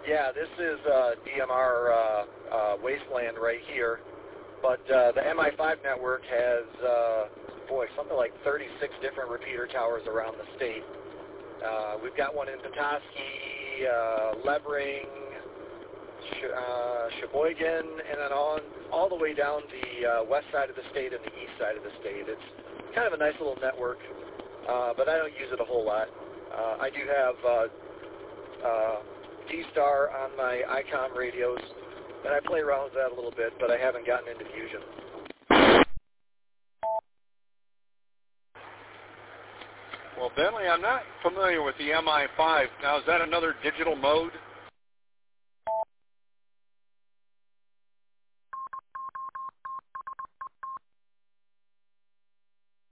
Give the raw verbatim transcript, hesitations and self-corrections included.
Yeah, this is uh, D M R uh, uh, wasteland right here. But uh, the M I five network has, uh, boy, something like thirty-six different repeater towers around the state. Uh, we've got one in Petoskey, uh, Levering, Sh- uh, Sheboygan, and then on all the way down the uh, west side of the state and the east side of the state. It's kind of a nice little network, uh, but I don't use it a whole lot. Uh, I do have uh, uh, D-Star on my ICOM radios, and I play around with that a little bit, but I haven't gotten into Fusion. Well, Bentley, I'm not familiar with the M I five. Now, is that another digital mode?